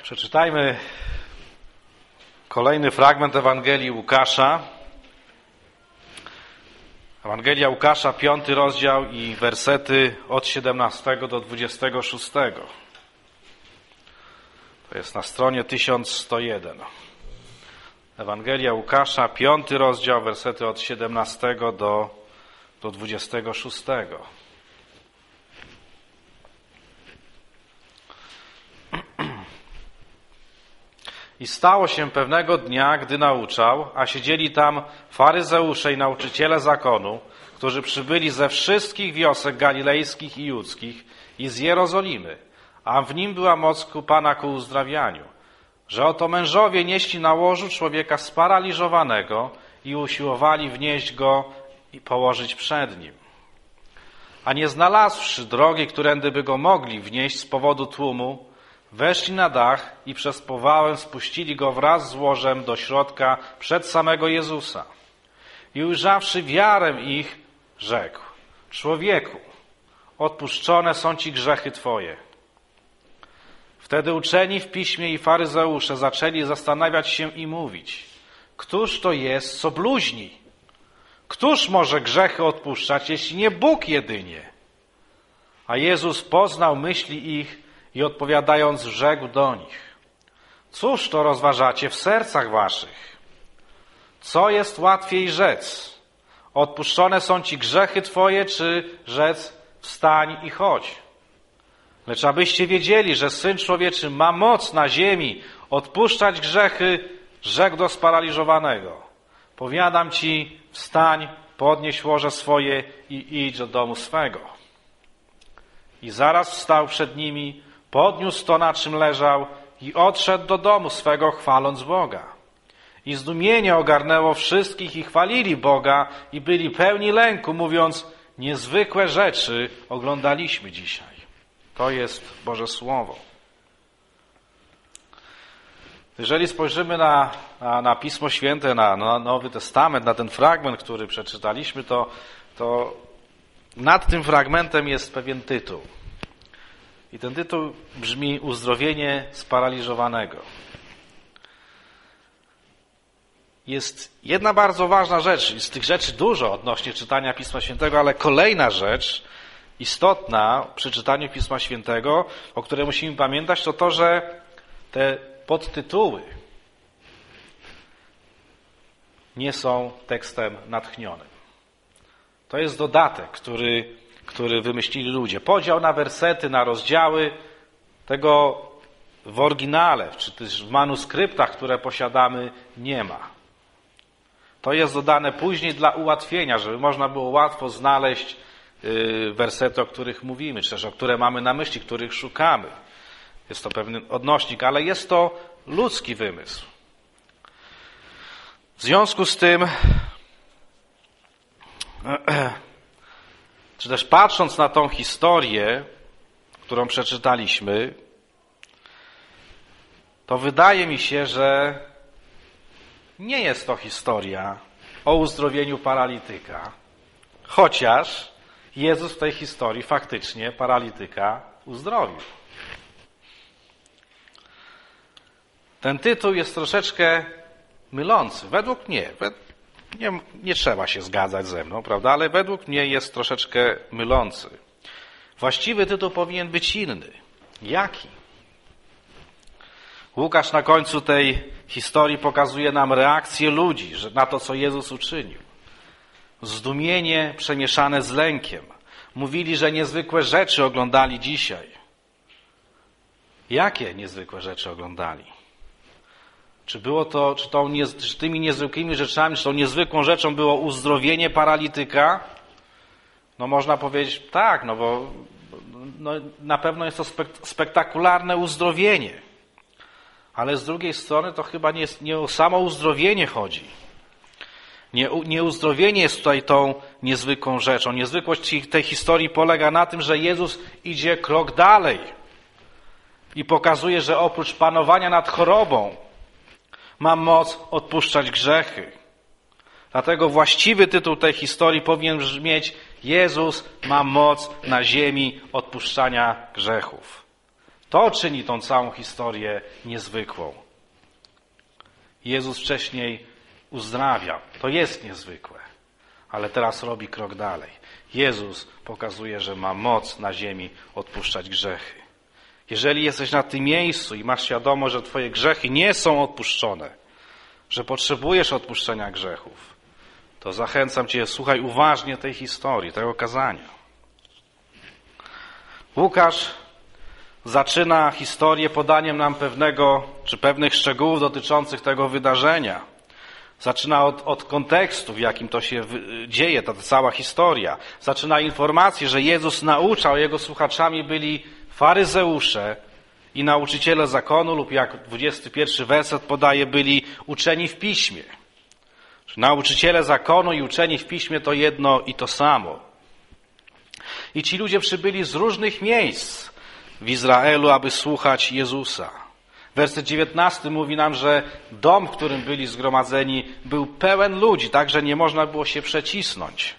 Przeczytajmy kolejny fragment Ewangelii Łukasza. Ewangelia Łukasza, 5 rozdział i wersety od 17 do 26. To jest na stronie 1101. Ewangelia Łukasza, 5 rozdział, wersety od 17 do 26. I stało się pewnego dnia, gdy nauczał, a siedzieli tam faryzeusze i nauczyciele zakonu, którzy przybyli ze wszystkich wiosek galilejskich i judzkich i z Jerozolimy, a w nim była moc Pana ku uzdrawianiu, że oto mężowie nieśli na łożu człowieka sparaliżowanego i usiłowali wnieść go i położyć przed nim. A nie znalazłszy drogi, którędy by go mogli wnieść z powodu tłumu, weszli na dach i przez powałę spuścili go wraz z łożem do środka przed samego Jezusa. I ujrzawszy wiarę ich, rzekł: człowieku, odpuszczone są ci grzechy twoje. Wtedy uczeni w piśmie i faryzeusze zaczęli zastanawiać się i mówić: któż to jest, co bluźni? Któż może grzechy odpuszczać, jeśli nie Bóg jedynie? A Jezus poznał myśli ich i odpowiadając rzekł do nich: cóż to rozważacie w sercach waszych? Co jest łatwiej rzec? Odpuszczone są ci grzechy twoje, czy rzec wstań i chodź? Lecz abyście wiedzieli, że Syn Człowieczy ma moc na ziemi odpuszczać grzechy, rzekł do sparaliżowanego: powiadam ci, wstań, podnieś łoże swoje i idź do domu swego. I zaraz wstał przed nimi, podniósł to, na czym leżał i odszedł do domu swego, chwaląc Boga. I zdumienie ogarnęło wszystkich i chwalili Boga i byli pełni lęku, mówiąc: niezwykłe rzeczy oglądaliśmy dzisiaj. To jest Boże Słowo. Jeżeli spojrzymy na Pismo Święte, na Nowy Testament, na ten fragment, który przeczytaliśmy, to nad tym fragmentem jest pewien tytuł. I ten tytuł brzmi: uzdrowienie sparaliżowanego. Jest jedna bardzo ważna rzecz, i z tych rzeczy dużo odnośnie czytania Pisma Świętego, ale kolejna rzecz istotna przy czytaniu Pisma Świętego, o której musimy pamiętać, to to, że te podtytuły nie są tekstem natchnionym. To jest dodatek, który wymyślili ludzie. Podział na wersety, na rozdziały, tego w oryginale, czy też w manuskryptach, które posiadamy, nie ma. To jest dodane później dla ułatwienia, żeby można było łatwo znaleźć wersety, o których mówimy, czy też o które mamy na myśli, których szukamy. Jest to pewien odnośnik, ale jest to ludzki wymysł. W związku z tym, czy też patrząc na tą historię, którą przeczytaliśmy, to wydaje mi się, że nie jest to historia o uzdrowieniu paralityka, chociaż Jezus w tej historii faktycznie paralityka uzdrowił. Ten tytuł jest troszeczkę mylący. Według mnie, nie trzeba się zgadzać ze mną, prawda? Ale według mnie jest troszeczkę mylący. Właściwy tytuł powinien być inny. Jaki? Łukasz na końcu tej historii pokazuje nam reakcję ludzi na to, co Jezus uczynił. Zdumienie przemieszane z lękiem. Mówili, że niezwykłe rzeczy oglądali dzisiaj. Jakie niezwykłe rzeczy oglądali? Czy tymi niezwykłymi rzeczami, czy tą niezwykłą rzeczą było uzdrowienie paralityka? No można powiedzieć tak, bo na pewno jest to spektakularne uzdrowienie. Ale z drugiej strony to chyba nie o samo uzdrowienie chodzi. Nie uzdrowienie jest tutaj tą niezwykłą rzeczą. Niezwykłość tej historii polega na tym, że Jezus idzie krok dalej i pokazuje, że oprócz panowania nad chorobą ma moc odpuszczać grzechy. Dlatego właściwy tytuł tej historii powinien brzmieć: Jezus ma moc na ziemi odpuszczania grzechów. To czyni tą całą historię niezwykłą. Jezus wcześniej uzdrawia. To jest niezwykłe. Ale teraz robi krok dalej. Jezus pokazuje, że ma moc na ziemi odpuszczać grzechy. Jeżeli jesteś na tym miejscu i masz świadomość, że twoje grzechy nie są odpuszczone, że potrzebujesz odpuszczenia grzechów, to zachęcam cię, słuchaj uważnie tej historii, tego kazania. Łukasz zaczyna historię podaniem nam pewnych szczegółów dotyczących tego wydarzenia. Zaczyna od kontekstu, w jakim to się dzieje, ta cała historia. Zaczyna informację, że Jezus nauczał, jego słuchaczami byli faryzeusze i nauczyciele zakonu, lub jak 21 werset podaje, byli uczeni w piśmie. Nauczyciele zakonu i uczeni w piśmie to jedno i to samo. I ci ludzie przybyli z różnych miejsc w Izraelu, aby słuchać Jezusa. Werset 19 mówi nam, że dom, w którym byli zgromadzeni, był pełen ludzi, tak że nie można było się przecisnąć.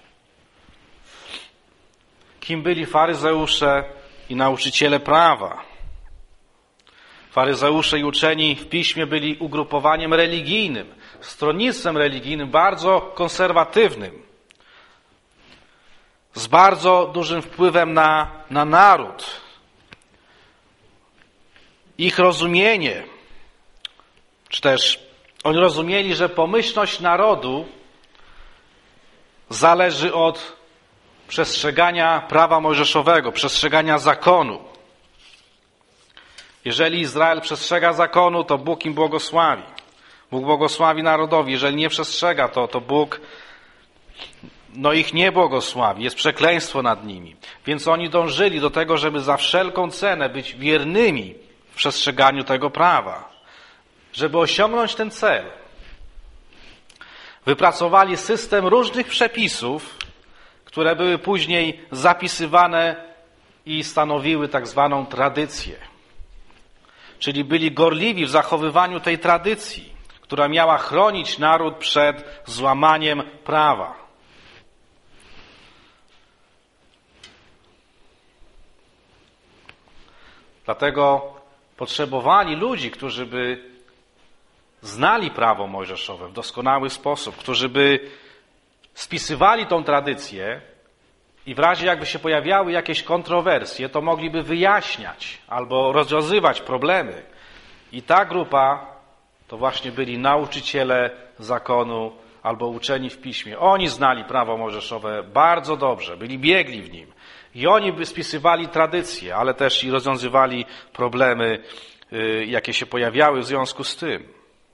Kim byli faryzeusze i nauczyciele prawa? Faryzeusze i uczeni w piśmie byli ugrupowaniem religijnym, stronnictwem religijnym bardzo konserwatywnym, z bardzo dużym wpływem na naród. Ich rozumienie, czy też oni rozumieli, że pomyślność narodu zależy od przestrzegania prawa mojżeszowego, przestrzegania zakonu. Jeżeli Izrael przestrzega zakonu, to Bóg im błogosławi. Bóg błogosławi narodowi. Jeżeli nie przestrzega, to Bóg ich nie błogosławi. Jest przekleństwo nad nimi. Więc oni dążyli do tego, żeby za wszelką cenę być wiernymi w przestrzeganiu tego prawa. Żeby osiągnąć ten cel, wypracowali system różnych przepisów, które były później zapisywane i stanowiły tak zwaną tradycję. Czyli byli gorliwi w zachowywaniu tej tradycji, która miała chronić naród przed złamaniem prawa. Dlatego potrzebowali ludzi, którzy by znali prawo mojżeszowe w doskonały sposób, którzy by spisywali tą tradycję i w razie jakby się pojawiały jakieś kontrowersje, to mogliby wyjaśniać albo rozwiązywać problemy. I ta grupa to właśnie byli nauczyciele zakonu albo uczeni w piśmie. Oni znali prawo mojżeszowe bardzo dobrze, byli biegli w nim. I oni by spisywali tradycje, ale też i rozwiązywali problemy, jakie się pojawiały w związku z tym.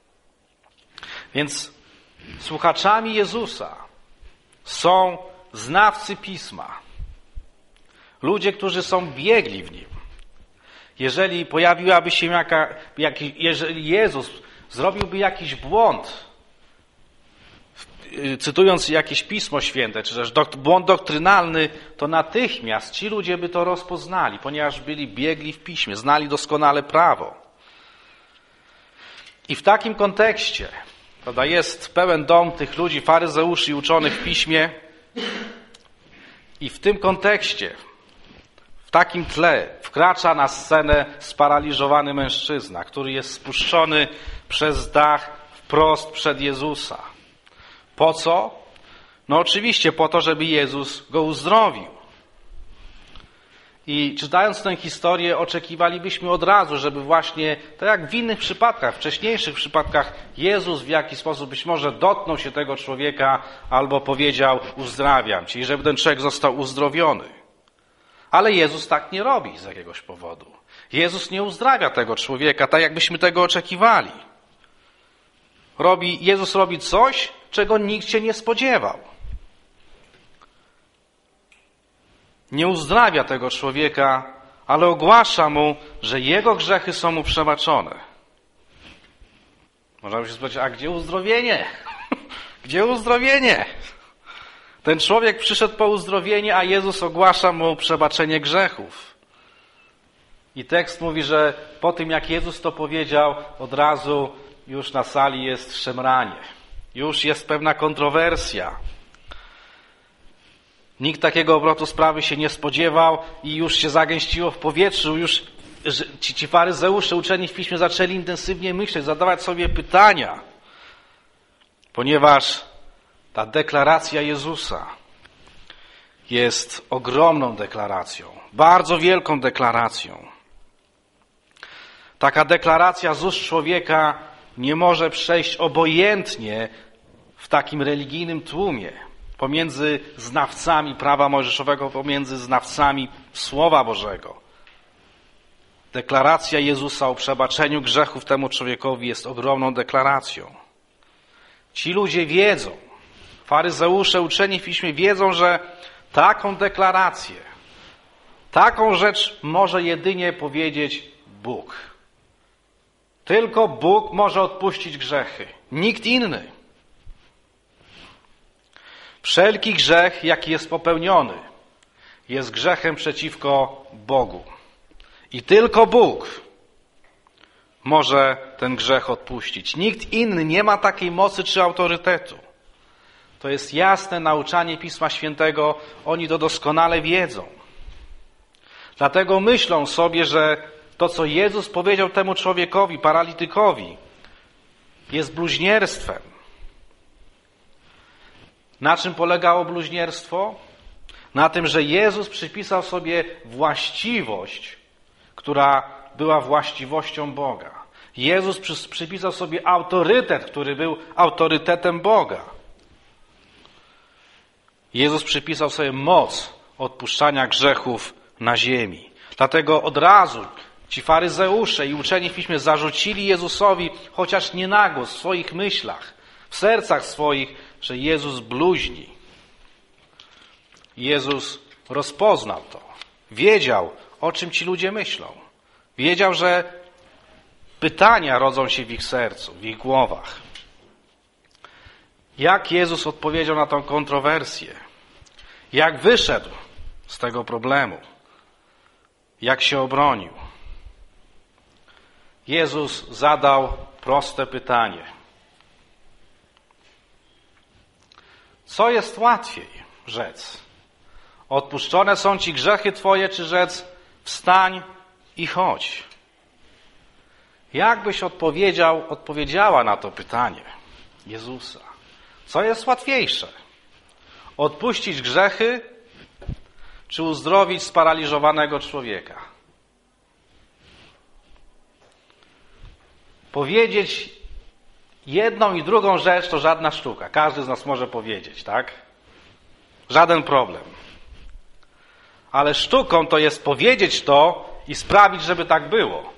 Więc słuchaczami Jezusa są znawcy Pisma. Ludzie, którzy są biegli w nim. Jeżeli pojawiłaby się jeżeli Jezus zrobiłby jakiś błąd, cytując jakieś Pismo Święte, czy też błąd doktrynalny, to natychmiast ci ludzie by to rozpoznali, ponieważ byli biegli w Piśmie, znali doskonale prawo. I w takim kontekście, prawda, jest pełen dom tych ludzi, faryzeuszy i uczonych w Piśmie, i w tym kontekście, w takim tle wkracza na scenę sparaliżowany mężczyzna, który jest spuszczony przez dach wprost przed Jezusa. Po co? No oczywiście po to, żeby Jezus go uzdrowił. I czytając tę historię oczekiwalibyśmy od razu, żeby właśnie, tak jak w innych przypadkach, wcześniejszych przypadkach, Jezus w jakiś sposób być może dotknął się tego człowieka albo powiedział: uzdrawiam cię, i żeby ten człowiek został uzdrowiony. Ale Jezus tak nie robi z jakiegoś powodu. Jezus nie uzdrawia tego człowieka tak, jakbyśmy tego oczekiwali. Jezus robi coś, czego nikt się nie spodziewał. Nie uzdrawia tego człowieka, ale ogłasza mu, że jego grzechy są mu przebaczone. Można by się spytać: a gdzie uzdrowienie? Gdzie uzdrowienie? Ten człowiek przyszedł po uzdrowienie, a Jezus ogłasza mu przebaczenie grzechów. I tekst mówi, że po tym jak Jezus to powiedział, od razu już na sali jest szemranie. Już jest pewna kontrowersja. Nikt takiego obrotu sprawy się nie spodziewał i już się zagęściło w powietrzu. Już ci faryzeusze uczeni w Piśmie zaczęli intensywnie myśleć, zadawać sobie pytania, ponieważ ta deklaracja Jezusa jest ogromną deklaracją, bardzo wielką deklaracją. Taka deklaracja z ust człowieka nie może przejść obojętnie w takim religijnym tłumie pomiędzy znawcami prawa mojżeszowego, pomiędzy znawcami Słowa Bożego. Deklaracja Jezusa o przebaczeniu grzechów temu człowiekowi jest ogromną deklaracją. Ci ludzie wiedzą, faryzeusze, uczeni w Piśmie wiedzą, że taką deklarację, taką rzecz może jedynie powiedzieć Bóg. Tylko Bóg może odpuścić grzechy, nikt inny. Wszelki grzech, jaki jest popełniony, jest grzechem przeciwko Bogu. I tylko Bóg może ten grzech odpuścić. Nikt inny nie ma takiej mocy czy autorytetu. To jest jasne nauczanie Pisma Świętego, oni to doskonale wiedzą. Dlatego myślą sobie, że to, co Jezus powiedział temu człowiekowi, paralitykowi, jest bluźnierstwem. Na czym polegało bluźnierstwo? Na tym, że Jezus przypisał sobie właściwość, która była właściwością Boga. Jezus przypisał sobie autorytet, który był autorytetem Boga. Jezus przypisał sobie moc odpuszczania grzechów na ziemi. Dlatego od razu ci faryzeusze i uczeni w Piśmie zarzucili Jezusowi, chociaż nie na głos, w swoich myślach, w sercach swoich, że Jezus bluźni. Jezus rozpoznał to. Wiedział, o czym ci ludzie myślą. Wiedział, że pytania rodzą się w ich sercu, w ich głowach. Jak Jezus odpowiedział na tę kontrowersję? Jak wyszedł z tego problemu? Jak się obronił? Jezus zadał proste pytanie. Co jest łatwiej rzec? Odpuszczone są ci grzechy twoje, czy rzec wstań i chodź? Jak byś odpowiedziała na to pytanie Jezusa? Co jest łatwiejsze? Odpuścić grzechy, czy uzdrowić sparaliżowanego człowieka? Powiedzieć jedną i drugą rzecz to żadna sztuka. Każdy z nas może powiedzieć, tak? Żaden problem. Ale sztuką to jest powiedzieć to i sprawić, żeby tak było.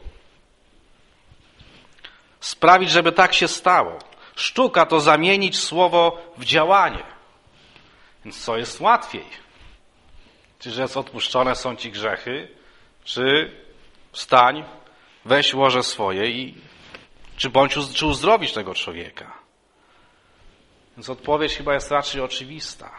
Sprawić, żeby tak się stało. Sztuka to zamienić słowo w działanie. Więc co jest łatwiej? Czy rzec odpuszczone są ci grzechy, czy wstań, weź łoże swoje czy uzdrowić tego człowieka? Więc odpowiedź chyba jest raczej oczywista.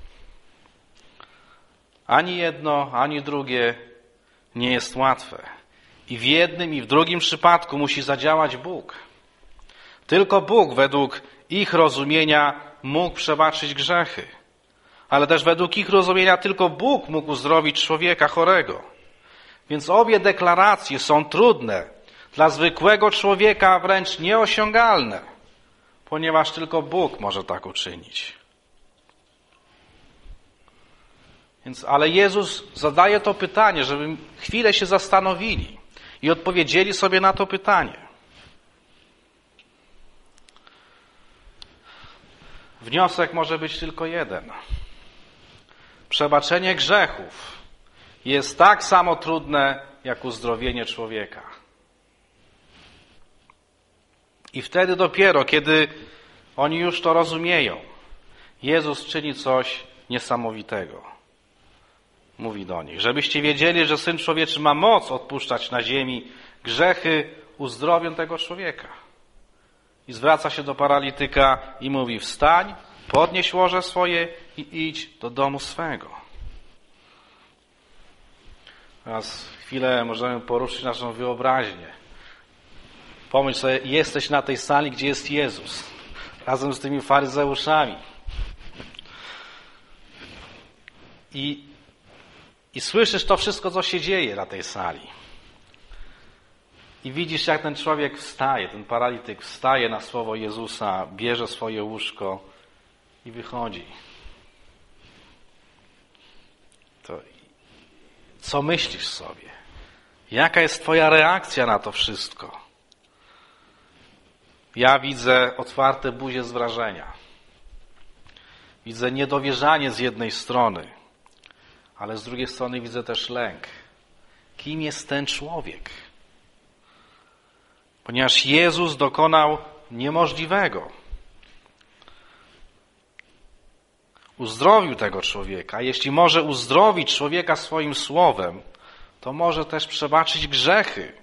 Ani jedno, ani drugie nie jest łatwe. I w jednym, i w drugim przypadku musi zadziałać Bóg. Tylko Bóg według ich rozumienia mógł przebaczyć grzechy. Ale też według ich rozumienia tylko Bóg mógł uzdrowić człowieka chorego. Więc obie deklaracje są trudne, dla zwykłego człowieka wręcz nieosiągalne, ponieważ tylko Bóg może tak uczynić. Ale Jezus zadaje to pytanie, żeby chwilę się zastanowili i odpowiedzieli sobie na to pytanie. Wniosek może być tylko jeden. Przebaczenie grzechów jest tak samo trudne, jak uzdrowienie człowieka. I wtedy dopiero, kiedy oni już to rozumieją, Jezus czyni coś niesamowitego. Mówi do nich, żebyście wiedzieli, że Syn Człowieczy ma moc odpuszczać na ziemi grzechy, uzdrowią tego człowieka. I zwraca się do paralityka i mówi, wstań, podnieś łoże swoje i idź do domu swego. Teraz chwilę możemy poruszyć naszą wyobraźnię. Pomyśl sobie, jesteś na tej sali, gdzie jest Jezus, razem z tymi faryzeuszami. I słyszysz to wszystko, co się dzieje na tej sali. I widzisz, jak ten człowiek wstaje, ten paralityk wstaje na słowo Jezusa, bierze swoje łóżko i wychodzi. To co myślisz sobie? Jaka jest twoja reakcja na to wszystko? Ja widzę otwarte buzie z wrażenia. Widzę niedowierzanie z jednej strony, ale z drugiej strony widzę też lęk. Kim jest ten człowiek? Ponieważ Jezus dokonał niemożliwego. Uzdrowił tego człowieka. Jeśli może uzdrowić człowieka swoim słowem, to może też przebaczyć grzechy.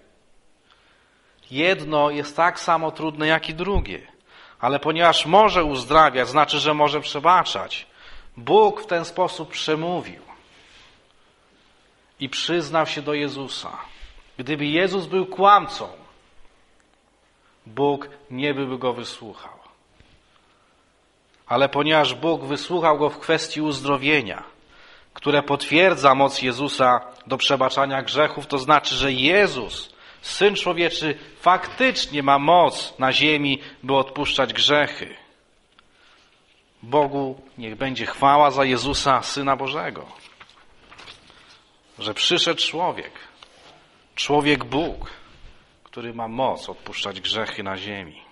Jedno jest tak samo trudne, jak i drugie. Ale ponieważ może uzdrawiać, znaczy, że może przebaczać. Bóg w ten sposób przemówił i przyznał się do Jezusa. Gdyby Jezus był kłamcą, Bóg nie by go wysłuchał. Ale ponieważ Bóg wysłuchał go w kwestii uzdrowienia, które potwierdza moc Jezusa do przebaczania grzechów, to znaczy, że Jezus, Syn Człowieczy, faktycznie ma moc na ziemi, by odpuszczać grzechy. Bogu niech będzie chwała za Jezusa, Syna Bożego. Że przyszedł człowiek Bóg, który ma moc odpuszczać grzechy na ziemi.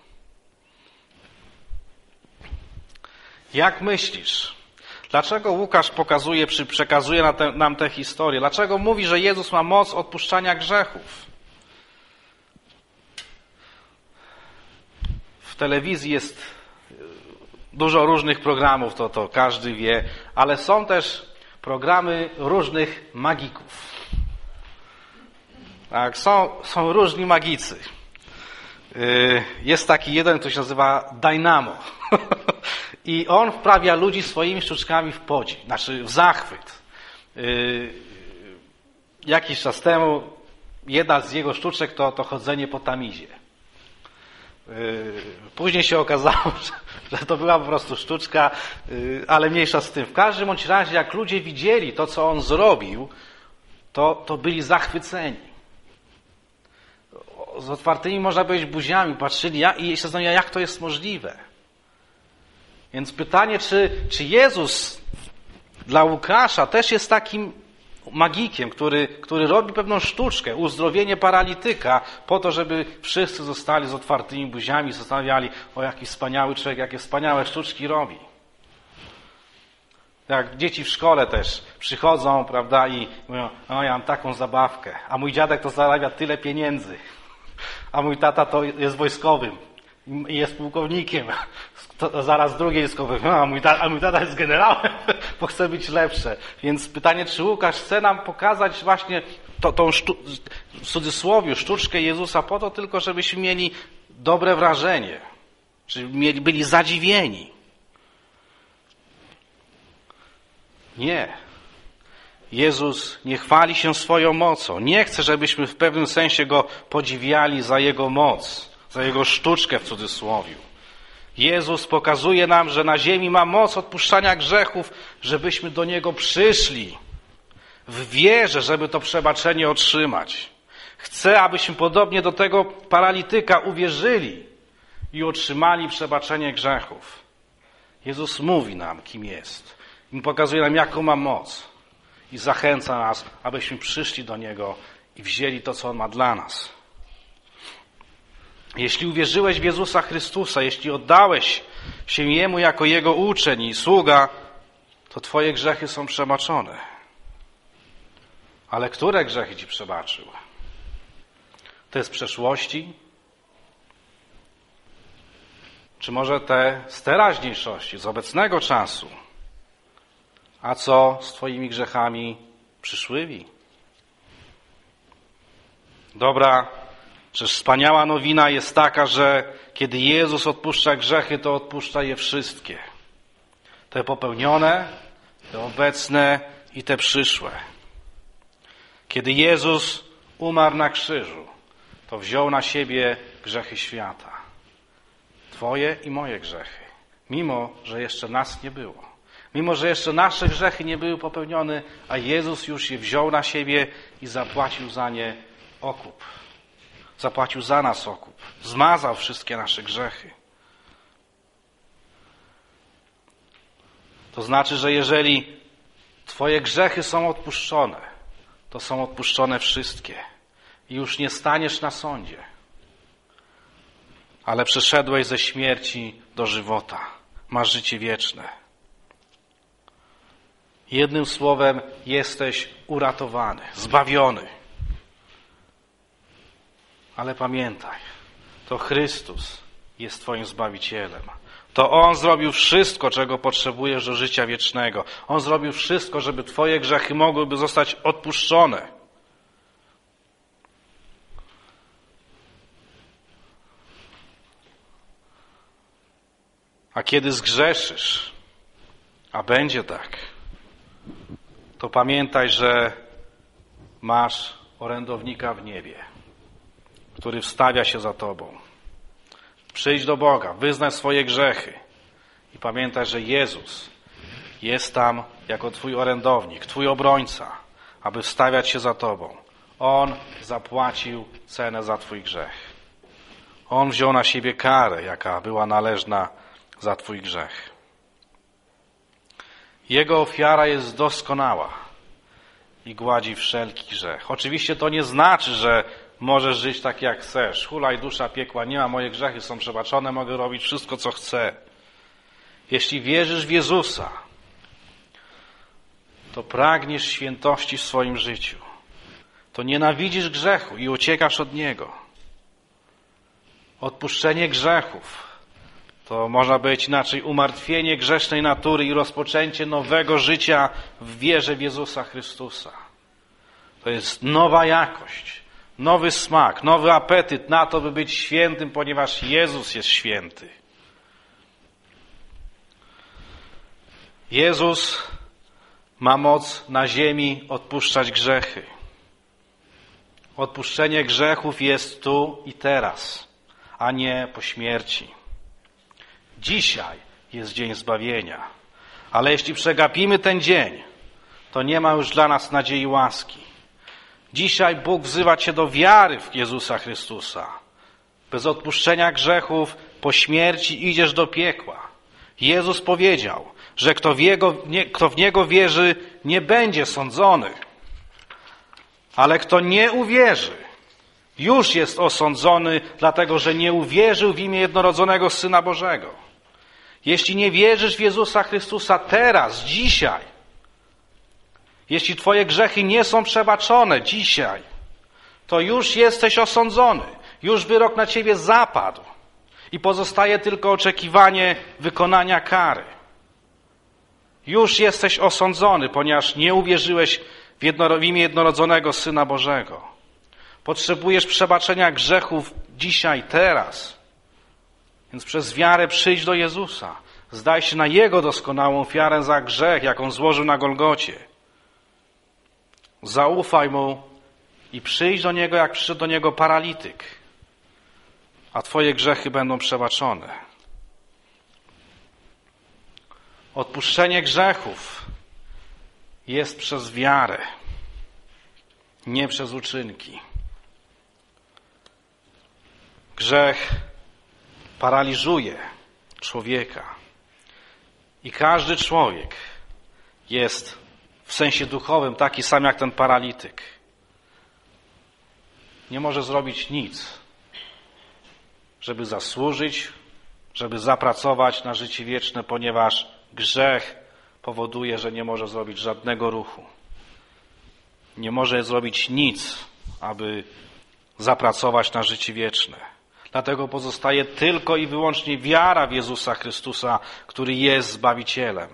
Jak myślisz, dlaczego Łukasz przekazuje nam tę historię? Dlaczego mówi, że Jezus ma moc odpuszczania grzechów? W telewizji jest dużo różnych programów, to każdy wie, ale są też programy różnych magików. Tak, są różni magicy. Jest taki jeden, który się nazywa Dynamo. I on wprawia ludzi swoimi sztuczkami w podziw, w zachwyt. Jakiś czas temu jedna z jego sztuczek to chodzenie po tamizie. Później się okazało, że to była po prostu sztuczka, ale mniejsza z tym. W każdym bądź razie, jak ludzie widzieli to, co on zrobił, to byli zachwyceni. Z otwartymi, można powiedzieć, buziami patrzyli i się zastanawiali, jak to jest możliwe. Więc pytanie, czy Jezus dla Łukasza też jest takim magikiem, który robi pewną sztuczkę, uzdrowienie paralityka, po to, żeby wszyscy zostali z otwartymi buziami i zastanawiali, o jaki wspaniały człowiek, jakie wspaniałe sztuczki robi. Jak dzieci w szkole też przychodzą, prawda, i mówią, ja mam taką zabawkę, a mój dziadek to zarabia tyle pieniędzy, a mój tata to jest wojskowym i jest pułkownikiem, zaraz drugie jest a mój tata jest generałem, bo chce być lepsze. Więc pytanie, czy Łukasz chce nam pokazać właśnie tą w cudzysłowie sztuczkę Jezusa po to tylko, żebyśmy mieli dobre wrażenie, czy byli zadziwieni. Nie. Jezus nie chwali się swoją mocą. Nie chce, żebyśmy w pewnym sensie Go podziwiali za Jego moc, za Jego sztuczkę w cudzysłowie. Jezus pokazuje nam, że na ziemi ma moc odpuszczania grzechów, żebyśmy do Niego przyszli w wierze, żeby to przebaczenie otrzymać. Chce, abyśmy podobnie do tego paralityka uwierzyli i otrzymali przebaczenie grzechów. Jezus mówi nam, kim jest. I pokazuje nam, jaką ma moc. I zachęca nas, abyśmy przyszli do Niego i wzięli to, co On ma dla nas. Jeśli uwierzyłeś w Jezusa Chrystusa, jeśli oddałeś się Jemu jako Jego uczeń i sługa, to twoje grzechy są przebaczone. Ale które grzechy ci przebaczył? Te z przeszłości? Czy może te z teraźniejszości, z obecnego czasu? A co z twoimi grzechami przyszłymi? Dobra, przecież wspaniała nowina jest taka, że kiedy Jezus odpuszcza grzechy, to odpuszcza je wszystkie. Te popełnione, te obecne i te przyszłe. Kiedy Jezus umarł na krzyżu, to wziął na siebie grzechy świata. Twoje i moje grzechy. Mimo, że jeszcze nas nie było. Mimo, że jeszcze nasze grzechy nie były popełnione, a Jezus już je wziął na siebie i zapłacił za nie okup. Zapłacił za nas okup. Zmazał wszystkie nasze grzechy. To znaczy, że jeżeli twoje grzechy są odpuszczone, to są odpuszczone wszystkie. I już nie staniesz na sądzie. Ale przeszedłeś ze śmierci do żywota. Masz życie wieczne. Jednym słowem, jesteś uratowany, zbawiony. Ale pamiętaj, to Chrystus jest twoim Zbawicielem. To On zrobił wszystko, czego potrzebujesz do życia wiecznego. On zrobił wszystko, żeby twoje grzechy mogłyby zostać odpuszczone. A kiedy zgrzeszysz, a będzie tak, to pamiętaj, że masz orędownika w niebie, który wstawia się za tobą. Przyjdź do Boga, wyznaj swoje grzechy i pamiętaj, że Jezus jest tam jako twój orędownik, twój obrońca, aby wstawiać się za tobą. On zapłacił cenę za twój grzech. On wziął na siebie karę, jaka była należna za twój grzech. Jego ofiara jest doskonała i gładzi wszelki grzech. Oczywiście to nie znaczy, że możesz żyć tak jak chcesz. Hulaj dusza piekła, nie ma, moje grzechy są przebaczone, mogę robić wszystko, co chcę. Jeśli wierzysz w Jezusa, to pragniesz świętości w swoim życiu. To nienawidzisz grzechu i uciekasz od niego. Odpuszczenie grzechów to można być inaczej umartwienie grzesznej natury i rozpoczęcie nowego życia w wierze w Jezusa Chrystusa. To jest nowa jakość, nowy smak, nowy apetyt na to, by być świętym, ponieważ Jezus jest święty. Jezus ma moc na ziemi odpuszczać grzechy. Odpuszczenie grzechów jest tu i teraz, a nie po śmierci. Dzisiaj jest dzień zbawienia, ale jeśli przegapimy ten dzień, to nie ma już dla nas nadziei łaski. Dzisiaj Bóg wzywa cię do wiary w Jezusa Chrystusa. Bez odpuszczenia grzechów po śmierci idziesz do piekła. Jezus powiedział, że kto w Niego wierzy, nie będzie sądzony. Ale kto nie uwierzy, już jest osądzony, dlatego że nie uwierzył w imię jednorodzonego Syna Bożego. Jeśli nie wierzysz w Jezusa Chrystusa teraz, dzisiaj, jeśli twoje grzechy nie są przebaczone dzisiaj, to już jesteś osądzony. Już wyrok na ciebie zapadł i pozostaje tylko oczekiwanie wykonania kary. Już jesteś osądzony, ponieważ nie uwierzyłeś w imię jednorodzonego Syna Bożego. Potrzebujesz przebaczenia grzechów dzisiaj, teraz. Więc przez wiarę przyjdź do Jezusa. Zdaj się na Jego doskonałą ofiarę za grzech, jaką złożył na Golgocie. Zaufaj Mu i przyjdź do Niego, jak przyszedł do Niego paralityk, a twoje grzechy będą przebaczone. Odpuszczenie grzechów jest przez wiarę, nie przez uczynki. Grzech paraliżuje człowieka i każdy człowiek jest w sensie duchowym taki sam jak ten paralityk. Nie może zrobić nic, żeby zasłużyć, żeby zapracować na życie wieczne, ponieważ grzech powoduje, że nie może zrobić żadnego ruchu. Nie może zrobić nic, aby zapracować na życie wieczne. Dlatego pozostaje tylko i wyłącznie wiara w Jezusa Chrystusa, który jest Zbawicielem.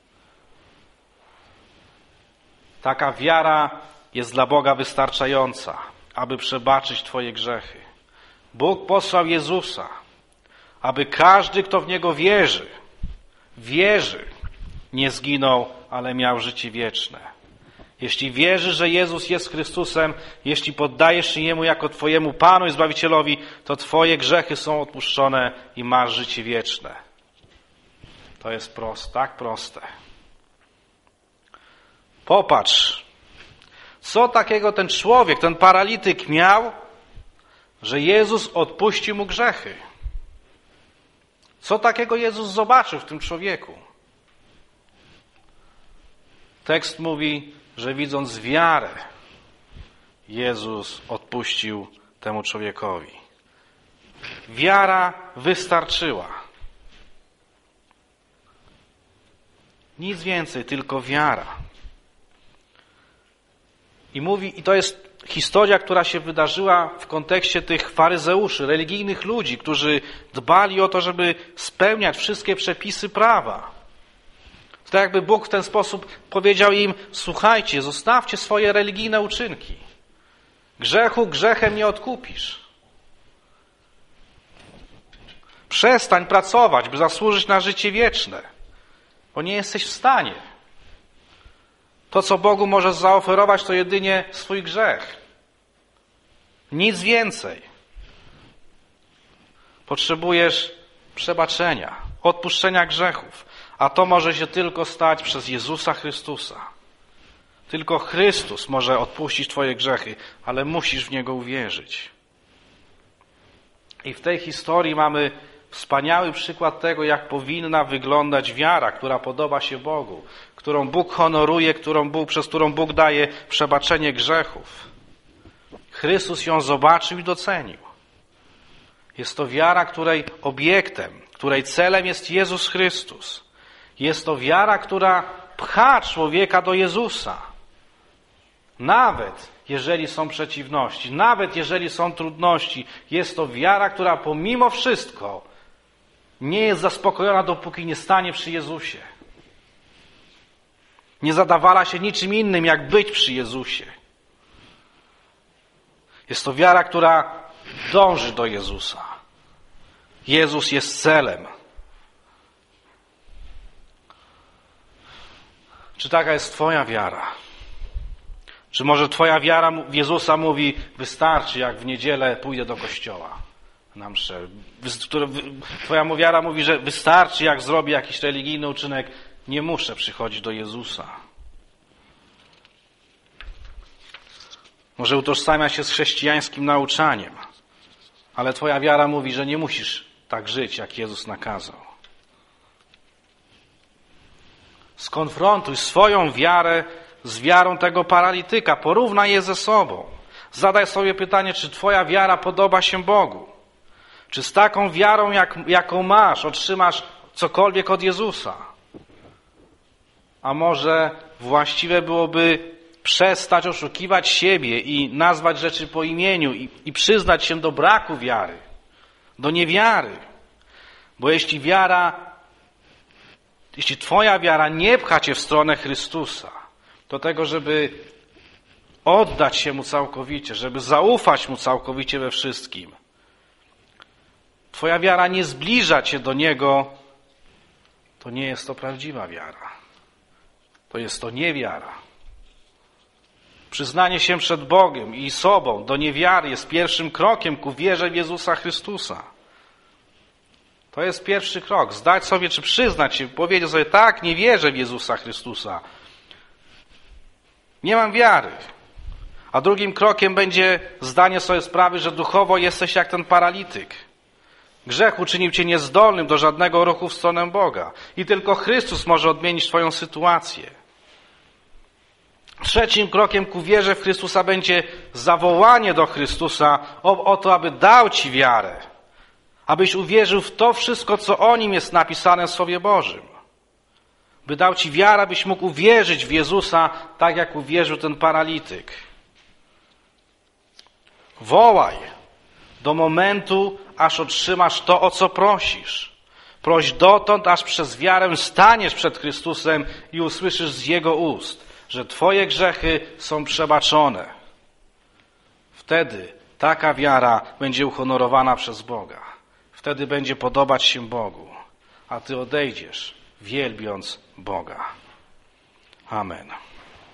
Taka wiara jest dla Boga wystarczająca, aby przebaczyć twoje grzechy. Bóg posłał Jezusa, aby każdy, kto w Niego wierzy, nie zginął, ale miał życie wieczne. Jeśli wierzysz, że Jezus jest Chrystusem, jeśli poddajesz się Jemu jako twojemu Panu i Zbawicielowi, to twoje grzechy są odpuszczone i masz życie wieczne. To jest tak proste. Popatrz, co takiego ten człowiek, ten paralityk miał że Jezus odpuścił mu grzechy. Co takiego Jezus zobaczył w tym człowieku? Tekst mówi, że widząc wiarę, Jezus odpuścił temu człowiekowi. Wiara wystarczyła. Nic więcej, tylko wiara. I to jest historia, która się wydarzyła w kontekście tych faryzeuszy, religijnych ludzi, którzy dbali o to, żeby spełniać wszystkie przepisy prawa. To jakby Bóg w ten sposób powiedział im: słuchajcie, zostawcie swoje religijne uczynki. Grzechu grzechem nie odkupisz. Przestań pracować, by zasłużyć na życie wieczne, bo nie jesteś w stanie. To, co Bogu możesz zaoferować, to jedynie swój grzech. Nic więcej. Potrzebujesz przebaczenia, odpuszczenia grzechów, a to może się tylko stać przez Jezusa Chrystusa. Tylko Chrystus może odpuścić twoje grzechy, ale musisz w Niego uwierzyć. I w tej historii mamy wspaniały przykład tego, jak powinna wyglądać wiara, która podoba się Bogu, którą Bóg honoruje, przez którą Bóg daje przebaczenie grzechów. Chrystus ją zobaczył i docenił. Jest to wiara, której obiektem, której celem jest Jezus Chrystus. Jest to wiara, która pcha człowieka do Jezusa. Nawet jeżeli są przeciwności, nawet jeżeli są trudności, jest to wiara, która pomimo wszystko nie jest zaspokojona, dopóki nie stanie przy Jezusie. Nie zadawala się niczym innym, jak być przy Jezusie. Jest to wiara, która dąży do Jezusa. Jezus jest celem. Czy taka jest twoja wiara? Czy może twoja wiara w Jezusa mówi: wystarczy, jak w niedzielę pójdę do kościoła na mszę. Twoja wiara mówi, że wystarczy, jak zrobię jakiś religijny uczynek, nie muszę przychodzić do Jezusa. Może utożsamia się z chrześcijańskim nauczaniem, ale twoja wiara mówi, że nie musisz tak żyć, jak Jezus nakazał. Skonfrontuj swoją wiarę z wiarą tego paralityka. Porównaj je ze sobą. Zadaj sobie pytanie, czy twoja wiara podoba się Bogu? Czy z taką wiarą, jaką masz, otrzymasz cokolwiek od Jezusa? A może właściwe byłoby przestać oszukiwać siebie i nazwać rzeczy po imieniu i przyznać się do braku wiary, do niewiary? Bo jeśli twoja wiara nie pcha cię w stronę Chrystusa, do tego, żeby oddać się Mu całkowicie, żeby zaufać Mu całkowicie we wszystkim, twoja wiara nie zbliża cię do Niego, to nie jest to prawdziwa wiara. To jest to niewiara. Przyznanie się przed Bogiem i sobą do niewiary jest pierwszym krokiem ku wierze w Jezusa Chrystusa. To jest pierwszy krok. Zdać sobie, czy przyznać się, powiedzieć sobie: tak, nie wierzę w Jezusa Chrystusa. Nie mam wiary. A drugim krokiem będzie zdanie sobie sprawy, że duchowo jesteś jak ten paralityk. Grzech uczynił cię niezdolnym do żadnego ruchu w stronę Boga. I tylko Chrystus może odmienić twoją sytuację. Trzecim krokiem ku wierze w Chrystusa będzie zawołanie do Chrystusa o to, aby dał ci wiarę. Abyś uwierzył w to wszystko, co o Nim jest napisane w Słowie Bożym. By dał ci wiarę, abyś mógł uwierzyć w Jezusa, tak jak uwierzył ten paralityk. Wołaj do momentu, aż otrzymasz to, o co prosisz. Proś dotąd, aż przez wiarę staniesz przed Chrystusem i usłyszysz z Jego ust, że twoje grzechy są przebaczone. Wtedy taka wiara będzie uhonorowana przez Boga. Wtedy będzie podobać się Bogu, a ty odejdziesz, wielbiąc Boga. Amen.